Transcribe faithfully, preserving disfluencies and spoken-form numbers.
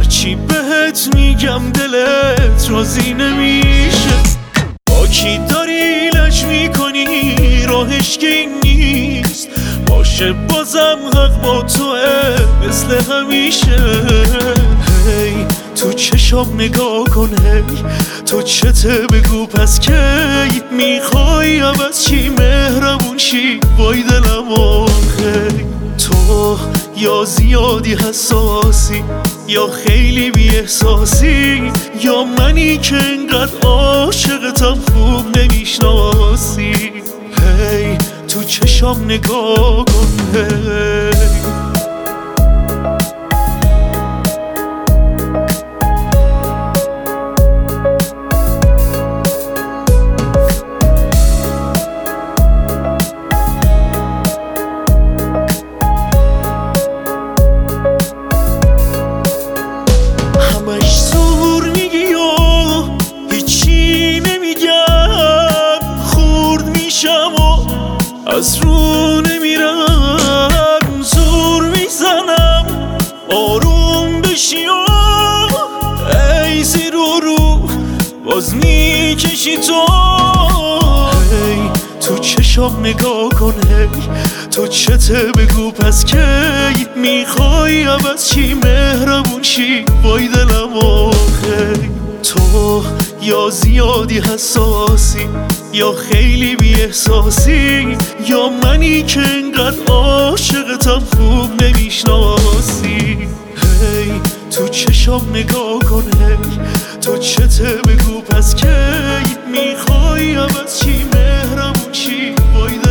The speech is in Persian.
هرچی بهت میگم دلت راضی نمیشه. با کی داری لج میکنی راهش که این نیست، باشه بازم حق با توه مثل همیشه. هی تو چشم نگاه کن، هی تو چته بگو پس کی میخوای عوض چی مهربون شی وای دلم آخی. تو یا زیادی حساسی یا خیلی بی احساسی، یا منی که انقدر عاشقتم خوب نمیشناسی. هی تو چشم نگاه کن، هی همش زور میگی و هیچی نمیگم، خورد میشم و از رو نمیرم، زور میزنم آروم بشی و ای زیر و رو باز میکشی تو. هی تو چشم نگاه کن، هی تو چته بگو پس کی میخوای عوض چی مهربون شی وای دلم آخی. تو یا زیادی حساسی یا خیلی بی احساسی، یا منی که انقدر عاشقتم خوب نمیشناسی. هی تو چشم نگاه کن، هی تو چته بگو پس کی میخوای عوض چی مهربون شی وای